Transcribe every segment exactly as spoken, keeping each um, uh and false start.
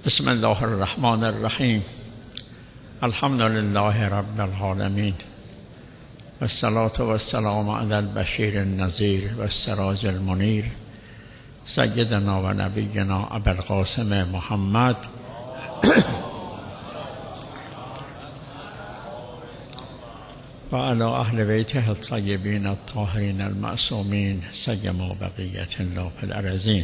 بسم الله الرحمن الرحیم. الحمد لله رب العالمین و الصلاة و السلام علی البشیر النذیر و السراج المنیر سیدنا و نبینا ابوالقاسم محمد و علی اهل بیته الطیبین الطاهرین المعصومین سیما بقیة الله فی الارضین.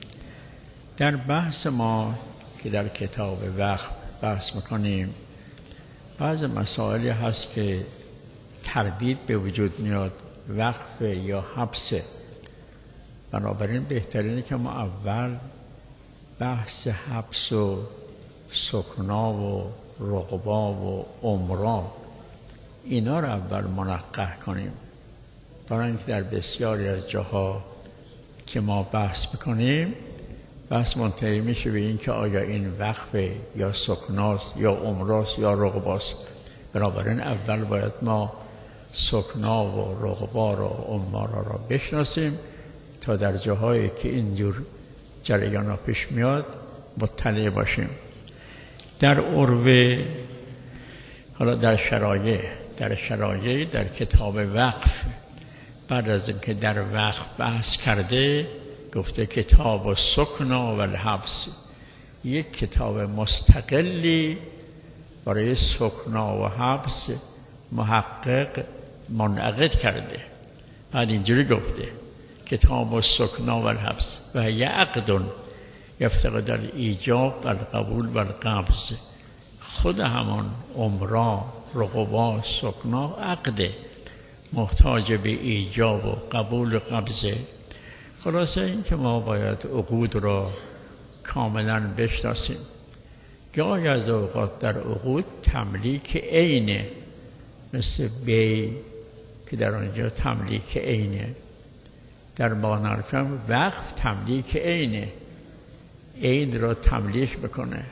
در بحث ما که در کتاب وقف بحث میکنیم، بعض مسائلی هست که تردید به وجود میاد، وقف یا حبسه. بنابراین بهترینه که ما اول بحث حبس و سکنا و رقبا و عمرا اینا رو اول منقح کنیم، برای اینکه در بسیاری از جاها که ما بحث بکنیم بحث منتهی میشه به این که آیا این وقفه یا سکناست یا عمراست یا رقباست. بنابراین اول باید ما سکنا و رقبا را و عمرا را بشناسیم تا در جاهایی که اینجور جریانا پیش میاد مطلع باشیم. در عروه، حالا در شرایع در شرایع در کتاب وقف بعد از اینکه در وقف بحث کرده گفته کتاب و سکنا و الحبس، یک کتاب مستقلی برای سکنا و حبس محقق منعقد کرده. بعد اینجوری گفته کتاب و سکنا و الحبس و یه عقد یفتقد الایجاب و القبول و القبض. خود همان عمرا، رقبا، سکنا عقده، محتاج به ایجاب و قبول و قبضه. خلاصه این که ما باید عقود را کاملا بشناسیم. گاهی از اوقات در عقود تملیک عینه، مثل بی که در آنجا تملیک عینه. در مانعرفم وقف تملیک عینه، عین را تملیک بکنه.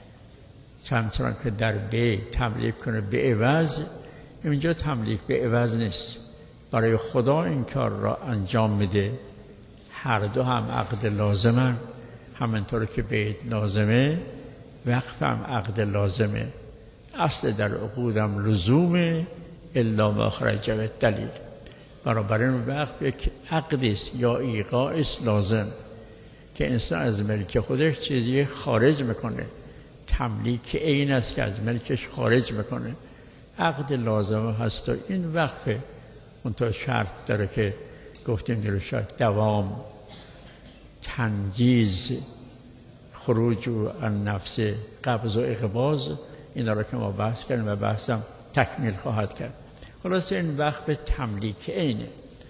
چندان که در بی تملیک کنه به عوض، اینجا تملیک به عوض نیست، برای خدا این کار را انجام میده. هر دو هم عقد لازمن، همینطور که بیت لازمه وقف هم عقد لازمه. اصل در عقودم لزومه الا ما خرج به دلیل. بنابراین وقف یک عقدی است یا ایقاع است لازم که انسان از ملک خودش چیزی خارج میکنه. تملیک عین است که از ملکش خارج میکنه. عقد لازمه هست و این وقفه. منتها شرط داره که گفتیم دلشاد دوام، تنجیز، خروج عن نفس، قبض و اقباض، اینا رو که ما بحث کردیم و بحثم تکمیل خواهد کرد. خلاص این وقف تملیک عینه.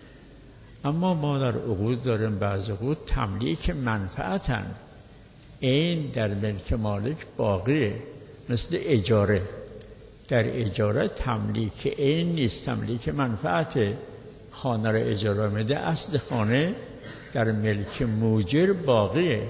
اما ما در عقود داریم بعض عقود تملیک منفعتن، عین در ملک مالک باقیه، مثل اجاره. در اجاره تملیک عین نیست، تملیک منفعته. خانه را اجاره میده، اصل خانه در ملک موجر باقیه،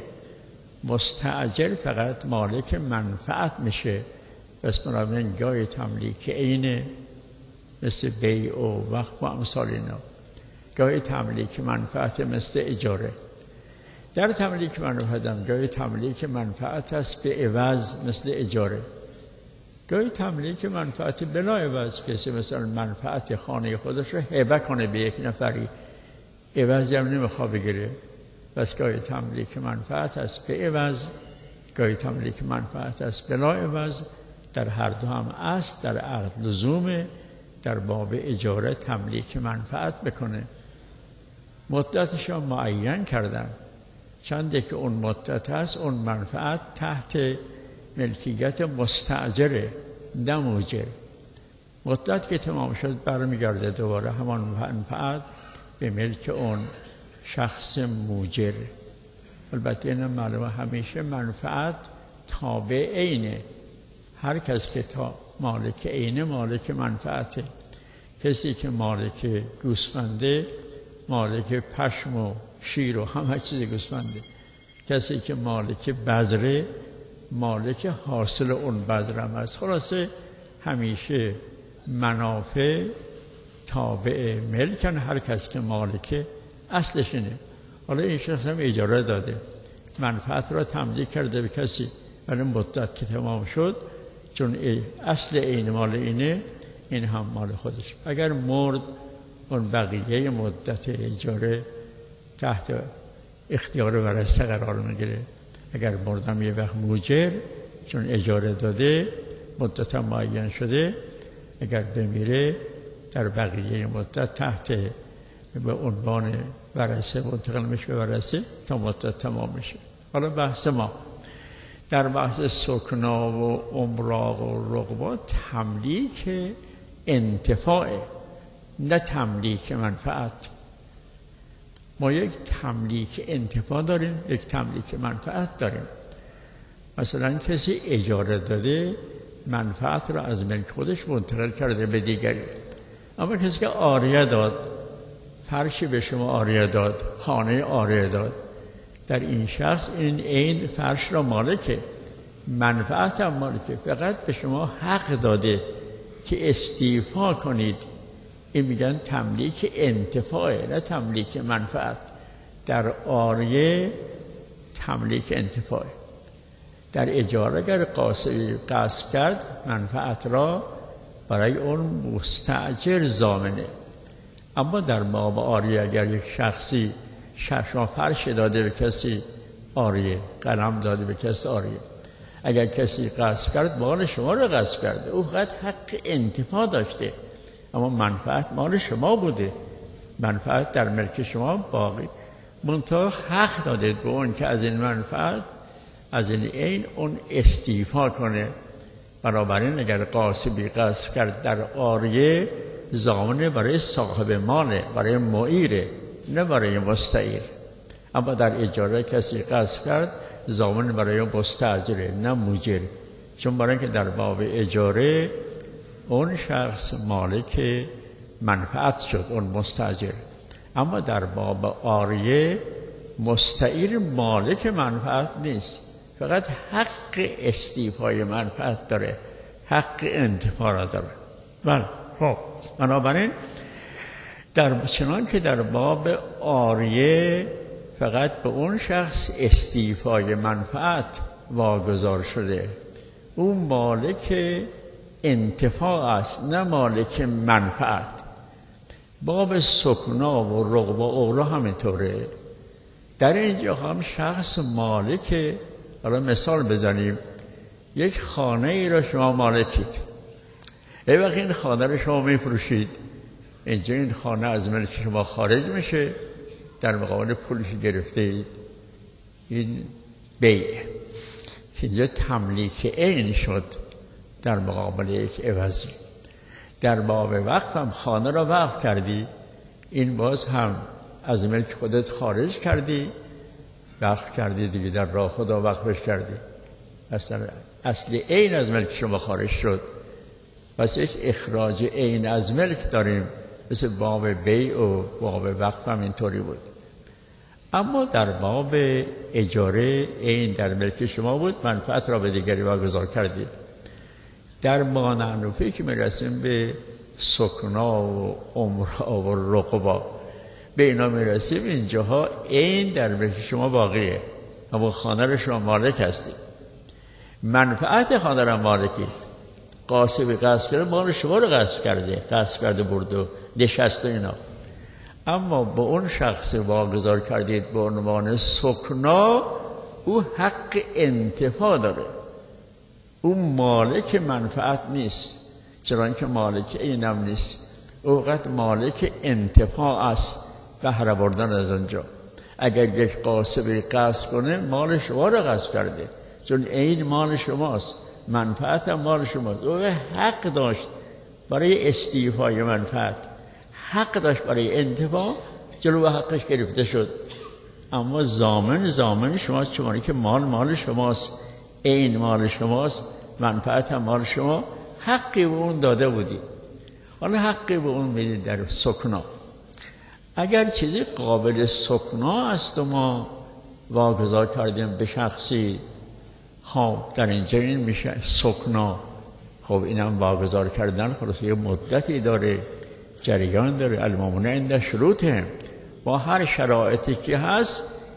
مستاجر فقط مالک منفعت میشه. بس بنابراین گاهی تملیک عینه مثل بیع و وقف و امثال اینا، گاهی تملیک منفعت مثل اجاره. در تملیک منفعت هم گاهی تملیک منفعت است به عوض مثل اجاره، گاهی تملیک منفعت بلا عوض، کسی مثلا منفعت خانه خودش رو هبه کنه به یک نفری، عوضی هم نمیخواد بگیره. بس گاهی تملیک منفعت است به عوض، گاهی تملیک منفعت است بلا عوض. در هر دو هم است در عقد لزومه در باب اجاره تملیک منفعت بکنه. مدتش هم معین کردن، چنده که اون مدت هست اون منفعت تحت ملکیت مستاجره نه موجر. مدت که تمام شد برمیگرده دوباره همان منفعت به ملک اون شخص موجر. البته این معلومه همیشه منفعت تابع عینه. هر کس که تا مالک عینه مالک منفعته. کسی که مالک گوسفنده مالک پشم و شیر و همه چیز گوسفنده. کسی که مالک بذره مالک حاصل اون بذر هم هست. خلاصه همیشه منافع تابع ملکن، هر کس که مالک اصلش اینه. حالا این شخص هم اجاره داده، منفعت را تملیک کرده به کسی، ولی مدت که تمام شد، چون اصل این مال اینه، این هم مال خودش. اگر مرد، اون بقیه مدت اجاره تحت اختیار ورثه قرار میگیره. اگر مردم یه وقت موجر، چون اجاره داده مدت معین شده، اگر بمیره در بقیه مدت تحت به عنوان ورثه منتقل میشه به ورثه تا مدت تمام میشه. حالا بحث ما در بحث سکنا و امراق و رقبا تملیک انتفاع، نه تملیک منفعت. ما یک تملیک انتفاع داریم، یک تملیک منفعت داریم. مثلا کسی اجاره داده، منفعت را از ملک خودش منتقل کرده به دیگری. اما کسی که عاریه داد، فرشی به شما عاریه داد، خانه عاریه داد، در این شخص این عین فرش را مالکه، منفعت هم مالکه، فقط به شما حق داده که استیفا کنید. این میگن تملیک انتفاعه، نه تملیک منفعت. در عاریه تملیک انتفاعه. در اجاره اگر قاصدی قصد کرد، منفعت را برای اون مستاجر ضامنه. اما در باب عاریه اگر یک شخصی ششما فرش داده به کسی عاریه، قلم داده به کسی عاریه، اگر کسی قصد کرد، مال شما رو قصد کرده، او فقط حق انتفاع داشته، اما منفعت مال شما بوده، منفعت در ملک شما باقی، منتها حق دادید به اون که از این منفعت، از این عین اون استیفا کنه. بنابراین اگر قاصبی قصد کرد در عاریه، ضامن برای صاحب ماله، برای معیره، نه برای مستعیر. اما در اجاره کسی قصد کرد، ضامن برای مستاجره، نه موجر. چون برای که در باب اجاره اون شخص مالک منفعت شد، اون مستاجر. اما در باب عاریه مستعیر مالک منفعت نیست، فقط حق استیفای منفعت داره، حق انتفاع را داره. بله، خب بنابراین در چنان که در باب عاریه فقط به اون شخص استیفای منفعت واگذار شده، اون مالک انتفاع است، نه مالک منفعت. باب سکنا و رقب و اولا همینطوره. در اینجا هم شخص مالک، حالا مثال بزنیم، یک خانه ای را شما مالکید، ای وقت این خانه را شما میفروشید، اینجا این خانه از ملک شما خارج میشه، در مقابل پولش گرفته اید، این بیعه که اینجا تملیک عین شد در مقابل یک عوضی. در باب وقف هم خانه را وقف کردی، این باز هم از ملک خودت خارج کردی، وقف کردی دیگه، در راه خدا وقفش کردی، اصلا اصل عین از ملک شما خارج شد. پس یک اخراج عین از ملک داریم، مثل باب بیع و باب وقف هم اینطوری بود. اما در باب اجاره عین در ملک شما بود، منفعت را به دیگری واگذار کردید. در مانعنوفی که میرسیم به سکنا و امرا و رقبا، به اینا میرسیم، اینجاها عین در ملک شما باقیه، اما خانه را شما مالک هستید، منفعت خانه را مالکید. قاصبی قصد کرده، مال شما رو قصد کرده، قصد کرده برد و نشست و اینا. اما با اون شخص واگذار کردید به عنوان سکنا، او حق انتفاع داره، او مالک منفعت نیست، چرا که مالک اینم نیست، او فقط مالک انتفاع است، بهره بردن از اونجا. اگر یک قاصبی قصد کنه، مال شما رو قصد کرده، چون این مال شماست، منفعت هم مال شماست. او حق داشت برای استیفای منفعت، حق داشت برای انتفاع، جلو حقش گرفته شد. اما ضامن ضامن شماست، چون که مال مال شماست، این مال شماست، منفعت هم مال شما، حقی به اون داده بودی، حالا حقی به اون میدید در سکنا. اگر چیزی قابل سکنا است و ما واگذار کردیم به شخصی، خب در اینجا این میشه سکنا. خب اینم واگذار کردن خلاص یه مدتی داره، جریان داره، المامونه عند شروطه، با هر شرایطی که هست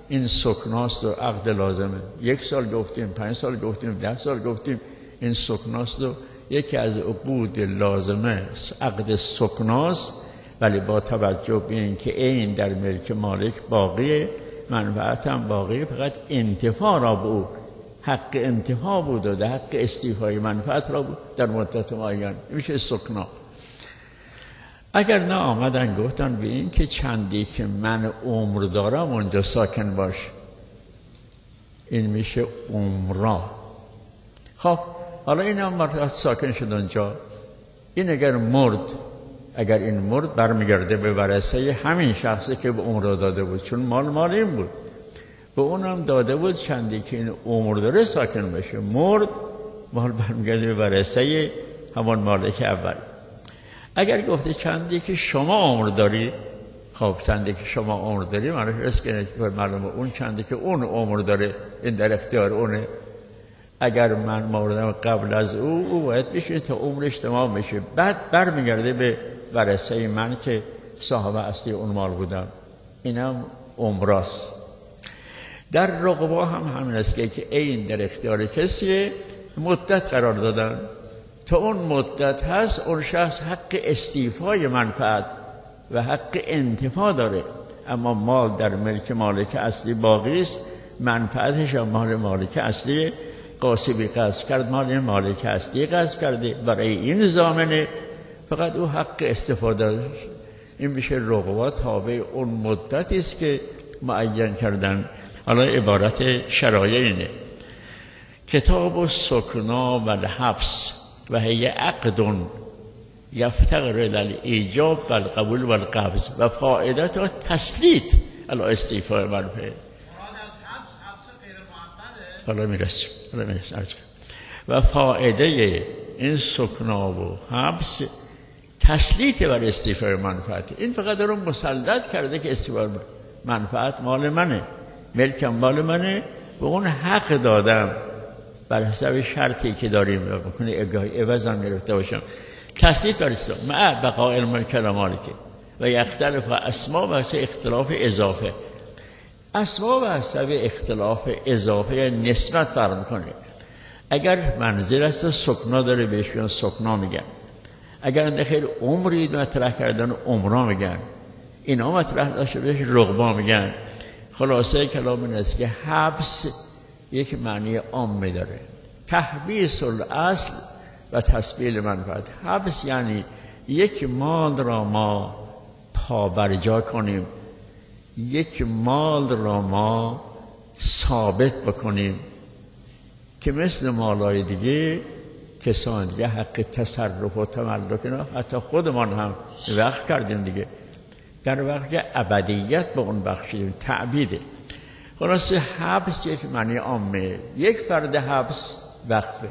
این سکناست و عقد لازمه. یک سال گفتیم، پنج سال گفتیم، ده سال گفتیم، این سکناست و یکی از عقود لازمه عقد سکناست، ولی با توجه به این که این در ملک مالک باقیه، منفعت هم باقیه، فقط انتفاع را به او حق انتفاع بود و در حق استیفای منفعت را بود در مدت معین، میشه سکنا. اگر نه آمدن گفتن به این که چندی که من عمر دارم اونجا ساکن باش، این میشه عمرا. خب حالا این هم مرد ساکن شد اونجا، این اگر مرد، اگر این مرد برمیگرده به ورثه همین شخصی که به عمر داده بود، چون مال مال این بود، به اونم داده بود چندی که این عمر داره ساکن بشه. مرد، مال برمیگرده به ورثه همون مالک اول. اگر گفته چندی که شما عمر داری، خب چندی که شما عمر داری معلومه است که معلومه اون چندی که اون عمر داره این در اختیار اونه. اگر من موردم قبل از او، او باید بشه تا عمرش تمام بشه، بعد برمیگرده به ورثه من که صاحب اصلی اون مال بودم. اینم عمراست. در رقبا هم همین است که این در اختیار کسیه، مدت قرار دادن، تا اون مدت هست اون شخص حق استیفای منفعت و حق انتفاع داره، اما مال در ملک مالک اصلی باقی است، منفعتش هم مال مالک اصلی. قاسبی قصد کرد، مال مالک اصلی قصد کرده، برای این ضامنه، فقط او حق استفاده داشت. این میشه رقبا تابع اون مدتی است که معین کردن. حالا عبارت شرایع اینه: کتاب السکنا و الحبس و هی عقد یفتقر الی الایجاب و القبول و القبض و فائدت تسلیط علی استیفاء منفعه. حالا میرسیم حالا میرسیم و فائده این سکنا و حبس تسلیط بر استیفاء منفعت. این فقط رو مسلط کرده که استیفاء منفعت مال منه، ملکم مال منه، و اون حق دادم بر حسب شرطی که داریم بکنه، اگاهی عوضم گرفته باشم. تسلیط بر استیفاء مع بقاء الملک مالکه و یختلف اسما و اختلاف اضافه. اسباب حسب اختلاف اضافه یا نسبت فرق میکنه. اگر منزل است سکنا داره بهش میگن سکنا میگن، اگر داخل عمری مطرح کردن عمرا میگن، اینا مطرح داشته بهش رقبا میگن. خلاصه کلام این است که حبس یک معنی عام داره، تحبیس الاصل و تسبیل منفعت. حبس یعنی یک مال را ما پابرجا کنیم، یک مال را ما ثابت بکنیم که مثل مالای دیگه کسان دیگه حق تصرف و تملک اینا حتی خودمان هم وقت کردیم دیگه، در وقت که ابدیت به اون بخشیدیم، تعبیده. خلاصه حبس یک معنی عامه. یک فرد حبس وقفه،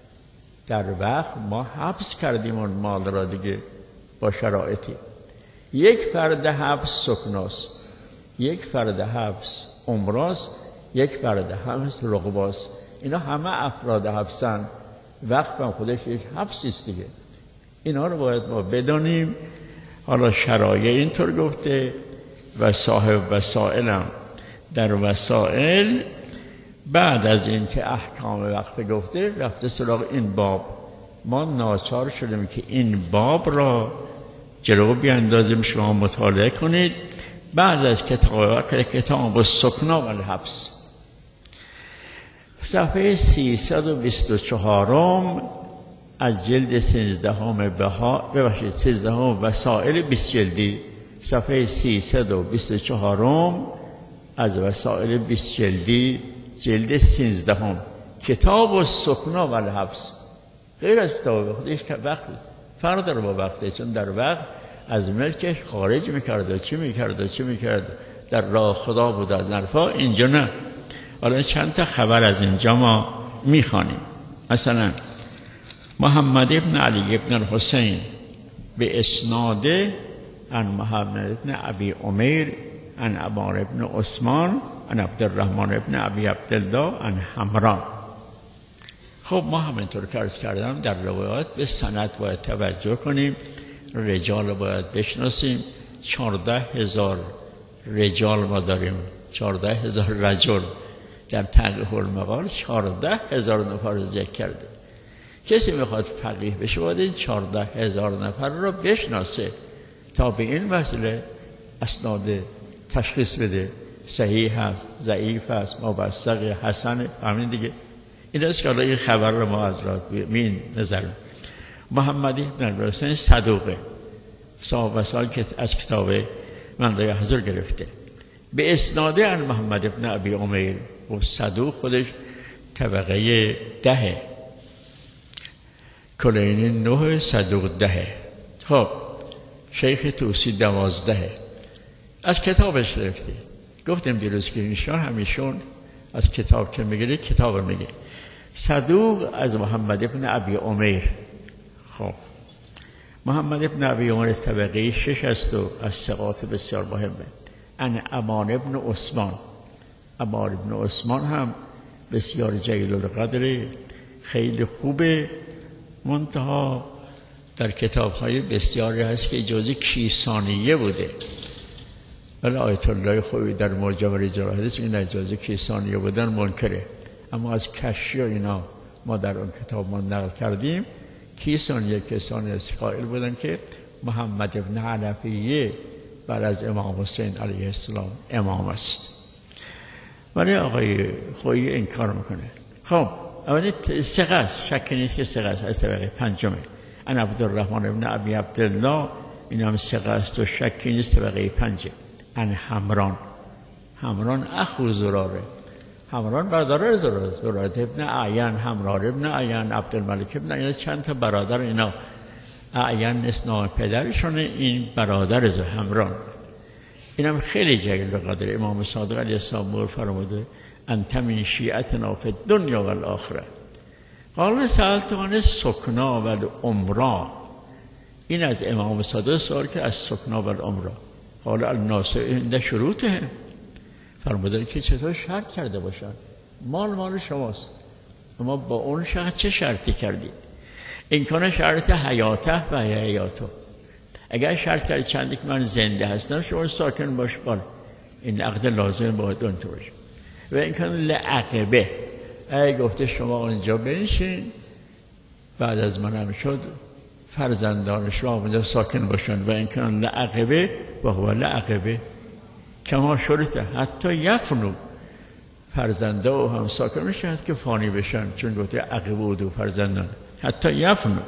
در وقت ما حبس کردیم اون مال را دیگه با شرایطی. یک فرد حبس سکناست، یک فرد حبس عمراست، یک فرد حبس رقباست. اینا همه افراد حبسن، وقف هم خودش یک حبسی است دیگه. اینا رو باید ما بدانیم. حالا شرایع اینطور گفته و صاحب وسائلم در وسائل بعد از این که احکام وقف گفته رفته سراغ این باب. ما ناچار شدیم که این باب را جلو بیاندازیم، شما مطالعه کنید. بعد از کتاب کتاب السکنا و الحبس صفحه سیصد و بیست و چهار از جلد سیزدهم بها ببخشید سیزدهم وسائل بیست جلدی، صفحه سیصد و بیست و چهار از وسائل بیست جلدی، جلد سیزدهم، کتاب السکنا و الحبس. غیر از کتاب خودش که وقت فرق داره با وقته، چون در وقت از ملکش خارج میکرد، چی میکرد چی میکرد در راه خدا بود از نرفا. اینجا نه. حالا چند تا خبر از اینجا ما میخوانیم. مثلا محمد ابن علی ابن الحسین به اسناده عن محمد ابن ابی عمیر عن عمار ابن عثمان عن عبدالرحمن ابن ابی عبدالله عن حمران. خب ما همینطور که عرض کردم در روایات به سند باید توجه کنیم، رجال باید بشناسیم. چهارده هزار رجال ما داریم، چهارده هزار رجل در تنقیح المقال چهارده هزار نفر رو ذکر کرده. کسی میخواد فقیه بشه باید این چهارده هزار نفر رو بشناسه تا به این مسئله اسناد تشخیص بده، صحیح هست، ضعیف هست، موثق، حسن، همین دیگه. این است که این خبر رو ما از را می نظر محمدی بن الحسین صدوقه صاحب وسائل که از کتاب منطقه حضور گرفته به اسناد عن محمد بن ابی عمیر و صدوق خودش طبقه ده، کلینی نه، صدوق ده. خب شیخ توسی دوازده از کتابش گرفته. گفتیم دیروز که ایشان همیشون از کتاب که میگیره کتاب میگه. صدوق از محمد بن ابی عمیر. خب محمد بن ابی عمیر از طبقه شش است و از ثقات بسیار مهمه. ان امان ابن عثمان، امان ابن عثمان هم بسیار جلیل القدر، خیلی خوبه، منتها در کتاب‌های بسیاری هست که اجازه کیسانیه بوده، ولی آیت الله خوبی در معجم رجال حدیث این اجازه کیسانیه بودن منکره، اما از کشی و اینا ما در اون کتاب ما نقل کردیم کیسانیه کسانی از قائل بودن که محمد ابن حنفیه بعد از امام حسین علیه السلام امام است، ولی آقای خویی این کار میکنه. خب اولی ثقه است، شکی نیست که ثقه است، از طبقه پنجمه. ان عبدالرحمن ابن ابی عبدالله این هم ثقه است و شکی نیست، طبقه پنجه. ان حمران، حمران اخو زراره، حمران برادر زراره، زراره ابن اعین، حمران ابن اعین، عبدالملک ابن اعین، چند تا برادر اینا. اعین نیست نام پدرشونه، این برادر زراره حمران. اینم خیلی جلیل قدر. امام صادق علیه السلام فرموده انت من شیعتنا فی الدنیا و الاخره. قال سألت عن السکنا و العمرا. این از امام صادق سوال که از سکنا و العمرا. قال الناس عند شروطهم. فرموده که چطور شرط کرده باشن، مال مال شماست، اما با اون شخص چه شرطی کردید؟ این کنه شرط حیاته و حیاتو. اگر شرط کردی چندی که من زنده هستم شما ساکن باش، بال این عقد لازم باید اون تو باشه. و این کنه لعقبه، اگه گفته شما اونجا بنشین بعد از منم شد فرزندان شما اونجا ساکن باشن. و این کنه لعقبه و هو لعقبه کما شرطه حتی یفنو، فرزنده و هم ساکن میشن که فانی بشن، چون گفته عقبه و دو فرزندان حتی یفنو.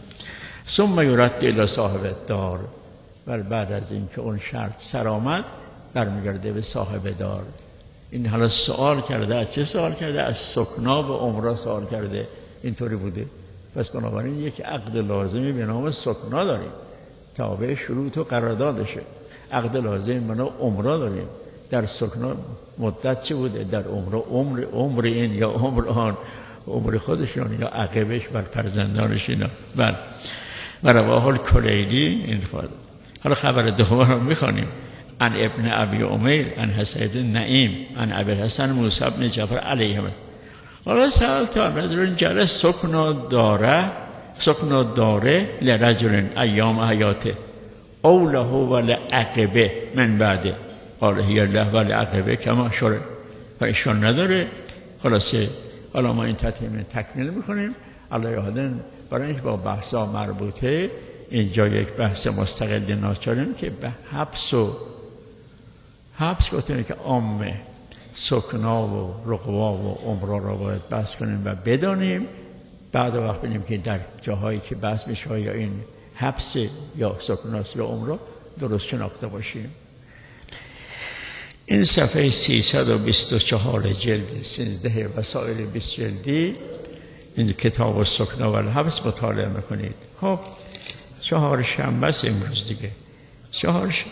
ثم یرد الی صاحب الدار، و بعد از اینکه اون شرط سر آمد برمیگرده به صاحب دار. این حالا سوال کرده، از چه سوال کرده؟ از سکنا و عمره سوال کرده. اینطوری بوده. پس بنابراین یک عقد لازمی به نام سکنا داریم، تابع شروط و قراردادشه. عقد لازم به نام عمره داریم. در سکنا مدت چه بوده؟ در عمره عمر عمر این یا عمر آن، عمر خودشون یا عقبش بر فرزندانش اینا. بله. و رواه الکلیلی این خواهد. حالا خبر دوم رو میخوانیم. ان ابن ابی عمیر ان حسین نعیم ان ابی حسن موسی بن جعفر علیهم قال سألت عن رجل جلس سکنا داره سکنا داره لرجل ایام حیاته او له ولعقبه من بعده قال هی له ولعقبه کما شرع. و اشکال نداره. خلاصه حالا ما این تطمیم تکمیل میکنیم. الله یادن برای اینکه با بحثا مربوطه اینجا یک بحث مستقل ناچاریم که به حبس و حبس گفتیم که عامه سکنا و رقوا و عمره را باید بحث کنیم و بدانیم. بعد وقت ببینیم که در جاهایی که بحث میشه یا این حبس یا سکناست یا عمره درست شناخته باشیم. این صفحه سیصد و بیست و چهار جلد سیزده وسائل بیست جلدی این کتاب السکنا و الحبس مطالعه میکنید. خب چهار شنبه است امروز دیگه. چهار شنبه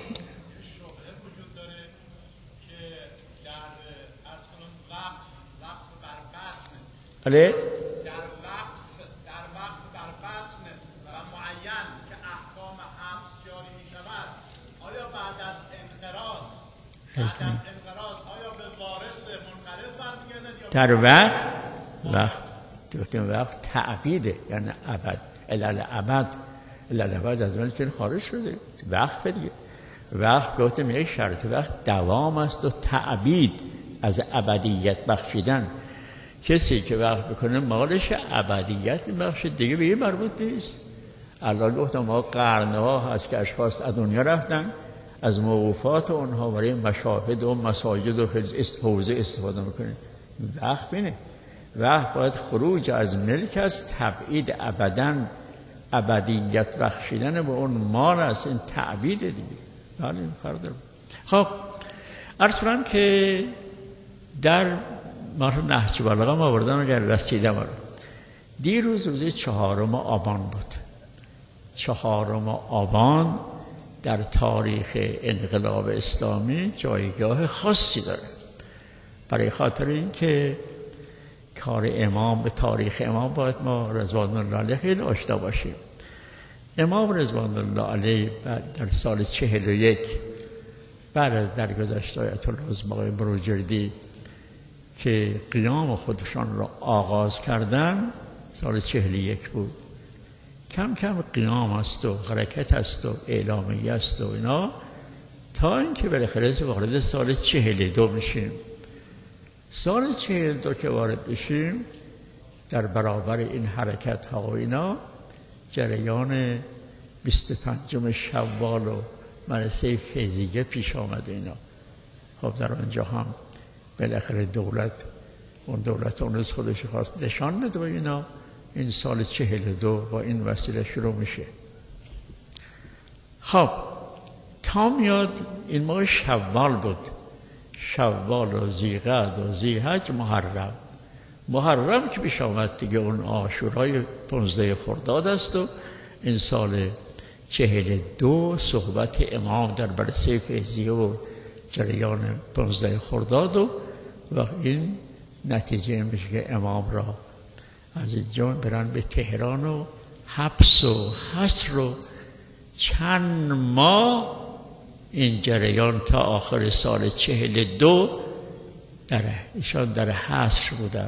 بله در وقف در وقف بر بطن و معین که احکام حبس جاری می شود، آیا بعد از انقراض بعد از انقراض آیا به وارث منقرض برمیگردد یا در وقف وقف گفتیم وقف تعقیده، یعنی ابد الالعبد الالعبد از من که خارج شده وقف دیگه. وقت گفتم یک شرط وقت دوام است و تعبید از ابدیت بخشیدن. کسی که وقت بکنه مالش ابدیت میبخشه، دیگه به این مربوط نیست. الان گفتم ما قرنها هست که اشخاص از دنیا رفتن، از موقوفات اونها برای مشاهد و مساجد و حوزه استفاده میکنیم. وقت بینه وقت باید خروج از ملک از تبعید ابداً ابدیت بخشیدن به اون مال است. این تعبید دیگه. بله فرق داره. خب عرض کنم که در ماه نهج البلاغه ما آوردم، اگر رسیدم رو دیروز روز چهارم آبان بود. چهارم آبان در تاریخ انقلاب اسلامی جایگاه خاصی داره، برای خاطر اینکه کار امام به تاریخ امام باید ما رضوان الله علیه خیلی آشنا باشیم. امام رضوان الله علیه در سال چهل و یک بعد از درگذشت آیت الله عظمی بروجردی که قیام خودشان را آغاز کردن، سال چهل و یک بود. کم کم قیام است و حرکت است و اعلامیه است و اینا، تا اینکه بالاخره وارد سال چهل و دو میشیم. سال چهل و دو که وارد بشیم، در برابر این حرکت ها و اینا جریان بیست و پنجم شوال و مدرسه فیزیک پیش آمد اینا. خب در آنجا هم بالاخره دولت اون دولت اون روز خودش خواست نشان بده و اینا. این سال چهل و دو با این وسیله شروع میشه. خب تا میاد این ماه شوال بود، شوال و ذیقعد و ذیحج، محرم. محرم که پیش آمد دیگه اون عاشورای پانزده خرداد است و این سال چهل و دو صحبت امام در مدرسه فیضیه و جریان پانزده خرداد و و این نتیجه میشه که امام را از اینجا برن به تهران و حبس و حصر و چند ماه این جریان تا آخر سال چهل و دو در ایشان در حصر بودن.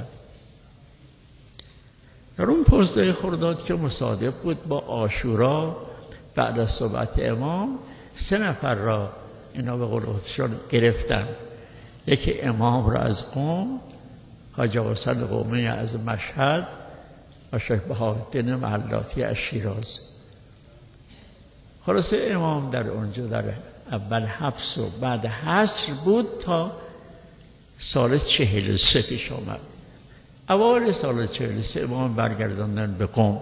در اون پانزده خرداد که مصادف بود با عاشورا، بعد از صحبت امام سه نفر را اینا به قول خودشان گرفتن. یکی امام را از قم، حاج حسین قمی از مشهد و شیخ بهاءالدین محلاتی از شیراز. خلاصه امام در اونجا در اول حبس و بعد حصر بود تا سال چهل و سه پیش آمد. اول سال چهل و سه امام برگرداندن به قم.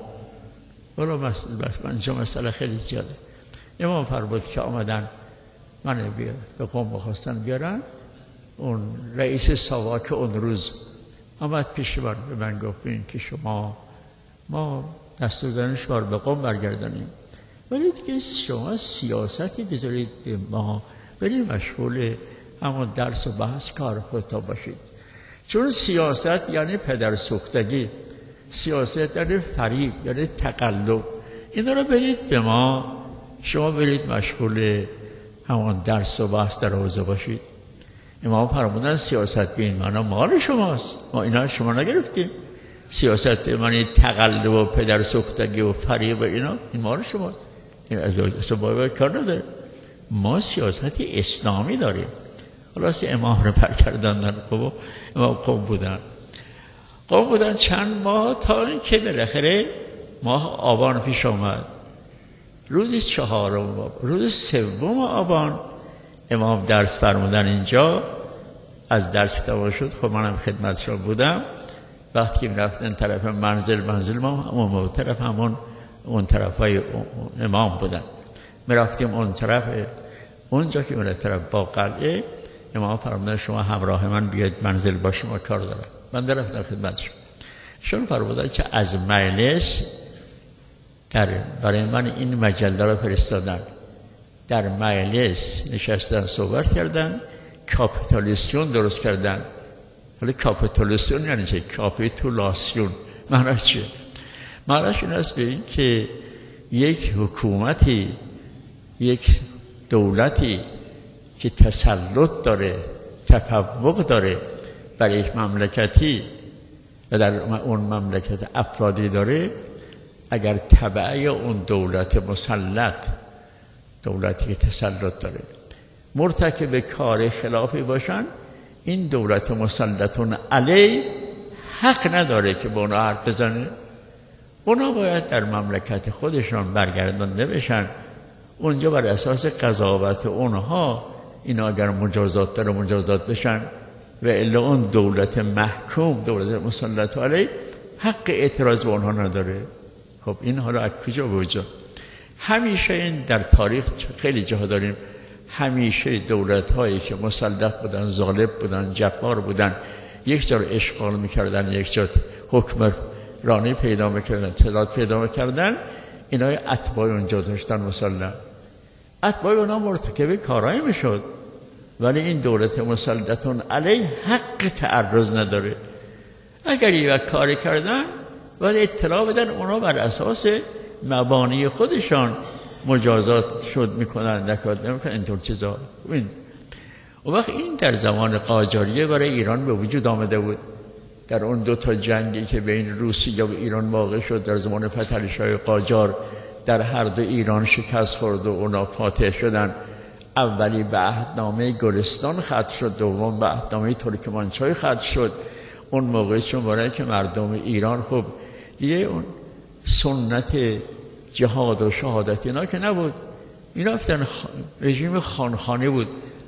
ولی اینجا مسئله خیلی زیاده. امام فرمود که آمدن من بیار به قم بخواستن بیارن. اون رئیس ساواک اون روز آمد پیش من، به من گفت این که شما ما دستور دادن شما رو به قم برگردانیم، ولی دیگه شما سیاستی بذارید به ما، برید مشغول همون درس و بحث کار خودتا باشید. چون سیاست یعنی پدر سوختگی، سیاست یعنی فریب، یعنی تقلب. اینا رو برید به ما، شما برید مشغول همون درس و بحث در حوزه باشید. امام فرمودن سیاست به این معنا مال شماست، ما اینا شما نگرفتیم. سیاست معنی تقلب و پدر سوختگی و فریب و اینا، این مال شماست. این از باید کار نداره. ما سیاست اسلامی داریم. خلاص امام رو برگرداندن قم. امام قم بودن قم بودن چند ماه تا اینکه بالاخره ماه آبان پیش آمد. روز چهارم روز سوم آبان امام درس فرمودن اینجا. از درس تمام شد، خب منم خدمتشون بودم. وقتی که رفتن طرف منزل منزل ما همون طرف همون اون طرفای امام بودن. می رفتیم اون طرف، اونجا که می رفت طرف با قلعه، امام فرمودن شما همراه من بیاید منزل باشیم و کار دارم. من در رفتم خدمتشون. شون فرمودن که از مجلس در برای من این مجله را فرستادن. در مجلس نشستن صحبت کردن، کاپیتولیسیون درست کردن. ولی کاپیتولیسیون یعنی چه؟ کاپیتولاسیون معنیش چیه؟ معنیش این است به این که یک حکومتی، یک دولتی که تسلط داره، تفوق داره بر یک مملکتی و در اون مملکت افرادی داره، اگر تبعه اون دولت مسلط دولتی که تسلط داره مرتکب کار خلافی باشن، این دولت مسلطون علی حق نداره که با اونا حرف بزنه. اونا باید در مملکت خودشان برگردانده بشن، اونجا بر اساس قضاوت اونها اینا اگر مجازات داره مجازات بشن، و الا اون دولت محکوم، دولت مسلط علی، حق اعتراض به اونها نداره. خب این حالا از کجا به کجا؟ همیشه این در تاریخ خیلی جاها داریم، همیشه دولت هایی که مسلط بودن، ظالم بودن، جبار بودن، یک جا رو اشغال میکردن، یک جا حکم رانی پیدا میکردن، تضاد پیدا میکردن، اینا اتباع اونجا داشتن مسلط، اتباع اونا مرتکب کارایی میشد، ولی این دولت مسلطون علی حق تعرض نداره. اگر یک کاری کردن باید اطلاع بدن، اونا بر اساس مبانی خودشان مجازات شد میکنن، نکرد نمیکنن، اینطور چیزا. این و وقت این در زمان قاجاریه برای ایران به وجود آمده بود، در اون دو تا جنگی که بین روسیه و ایران واقع شد در زمان فتحعلی شاه قاجار، در هر دو ایران شکست خورد و اونا فاتح شدن. اولی به عهدنامه گلستان ختم شد، دوم به عهدنامه ترکمانچای ختم شد. اون موقع چون برای که مردم ایران خب یه اون سنت جهاد و شهادت اینا که نبود، اینا افتن رژیم خانخانه بود،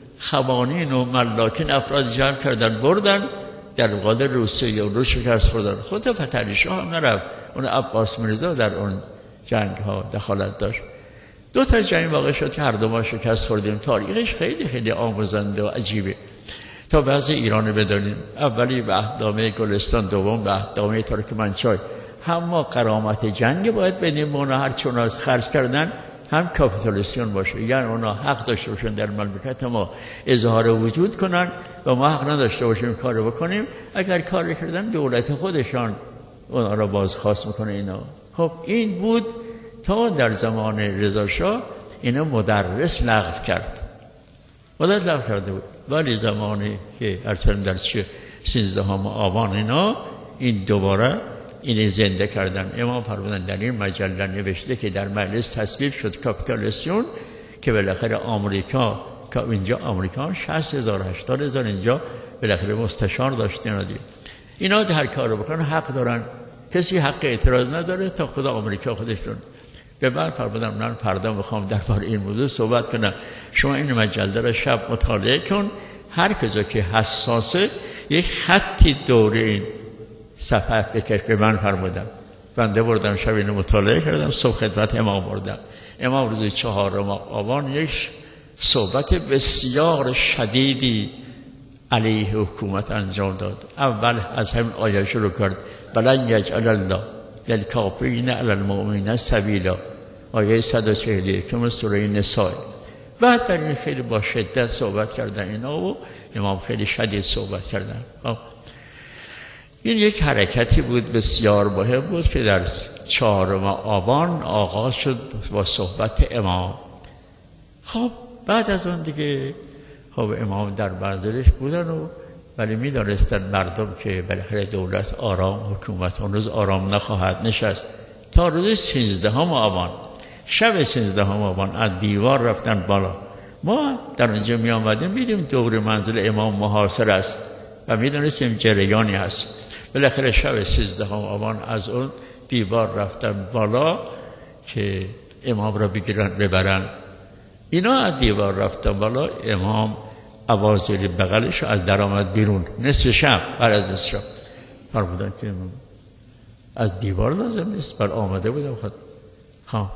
خوانین و ملاکین افراد جمع کردن بردن در مقابل روسیه و روس شکست خوردن. خود فتحعلی شاه هم نرفت، اون عباس میرزا در اون جنگ ها دخالت داشت. دو تا جنگ واقع شد که هر دو ما شکست خوردیم. تاریخش خیلی خیلی آموزنده و عجیبه تا بعضی ایران بدانیم. اولی به عهدنامه گلستان، دوم به عهدنامه ترکمانچای. هم ما قرامت جنگ باید بدیم، اونا هر چون از خرج کردن، هم کاپیتولیسیون باشه، یعنی اونا حق داشته باشن در مملکت ما اظهار وجود کنن و ما حق نداشته باشیم کارو بکنیم. اگر کار کردن دولت خودشان اونا را بازخواست میکنه اینا. خب این بود تا در زمان رضا شاه اینو مدرس لغو کرد، مدرس لغو کرده بود. ولی زمانی که ارسلم در سیزدهم آبان اینا این دوباره اینه زنده کردن. امام فرمودن در این مجله نوشته که در مجلس تصویب شد کاپیتولیسیون، که بالاخره آمریکا که اینجا آمریکا شصت هزار هشتاد هزار اینجا بالاخره مستشار داشتن. دید اینا هر کارو بکنن حق دارن، کسی حق اعتراض نداره تا خدا آمریکا خودشون. به من فرمودن من فردا میخوام درباره این موضوع صحبت کنم، شما این مجله رو شب مطالعه کن، هر کجا که حساسه یک خطی دوره این صفحه بکش. به من فرمودم، بنده بردم شب اینو مطالعه کردم، صبح خدمت امام بردم. امام روز چهارم آبان یک صحبت بسیار شدیدی علیه حکومت انجام داد. اول از همین آیه شروع کرد، بلن یجعل الله للکافرین علی المؤمنین سبیلا، آیه صد و چهل و یک سوره نساء. بعد در این خیلی با شدت صحبت کردن اینا و امام خیلی شدید صحبت کردن. خب این یک حرکتی بود بسیار مهم بود که در چهارم آبان آغاز شد با صحبت امام. خب بعد از اون دیگه خب امام در منزلش بودن و ولی می دانستن مردم که بالاخره دولت آرام، حکومت اون روز آرام نخواهد نشست تا روز سیزدهم آبان. شب سیزدهم آبان از دیوار رفتن بالا. ما در اونجا می آمدیم میدیم دور منزل امام محاصره است و می دانستیم جریانی هست. بالاخره شب سیزدهم آبان از اون دیوار رفتن بالا که امام را بگیرن ببرن. اینا از دیوار رفتن بالا، امام اوازیل بغلش از در آمد بیرون نصف شب. بعد از نصف شب فرمودن که از دیوار لازم نیست، بر آمده بودم خود. خب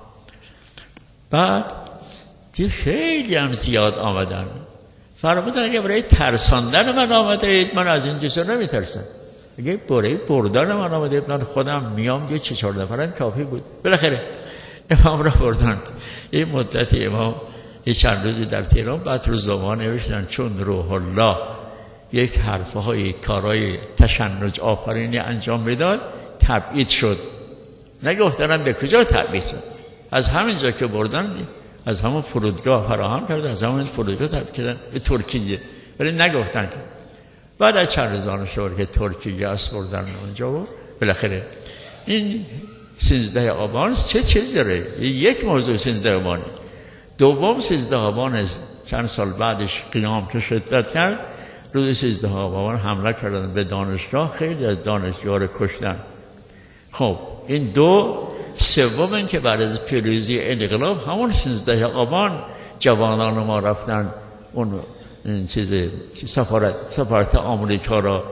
بعد دی خیلی هم زیاد آمدن. فرمودن اگه برای ترساندن من آمده اید من از این جسر نمی ترسم، اگه برای بردن من آمده اید من خودم میام. یه چه چهار نفرن کافی بود. بالاخره امام را بردند. یه مدت امام یه چند روزی در تهران، بعد روزنامه‌ها نوشتن چون روح الله یک حرفهای کارهای تشنج آفرینی انجام میداد تبعید شد. نگفتنم به کجا تبعید شد، از همین جا که بردن از همون فرودگاه فراهم کرده، از همون فرودگاه تبعید کردن به ترکیه، ولی نگفتن. بعد از چند روزانه شد که ترکیه است بردن اونجا و بالاخره این سیزده آبان سه چیز داره. یک موضوع سیزده آبانی، دوم سیزده آبان چند سال بعدش قیام که شدت کرد، روز سیزده آبان حمله کردن به دانشگاه، خیلی از دانشجوها رو کشتن. خب این دو. سوم این که بعد از پیروزی انقلاب همون سیزده آبان جوانان ما رفتن اون این چیز سفارت سفارت آمریکا را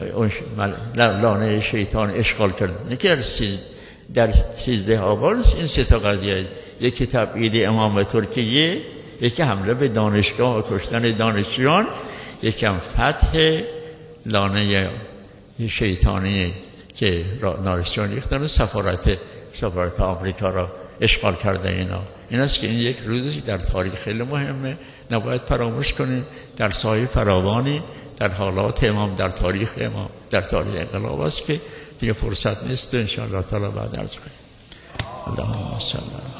لانه شیطان اشغال کردن. یکی در سیز در سیزده آبان این سه تا قضیه، یکی تبعید امام ترکیه، یکی حمله به دانشگاه و کشتن دانشجویان، یکی هم فتح لانه شیطانی که دانشجویان ریختن و سفارت سفارت آمریکا را اشغال کرده. اینا این است که این یک روزی در تاریخ خیلی مهمه، نباید فراموش کنیم. در سایه فراوانی در حالات امام، در تاریخ امام، در تاریخ انقلاب است که دیگه فرصت نیست. ان شاء الله تعالی بعد عرض کنیم. اللهم صل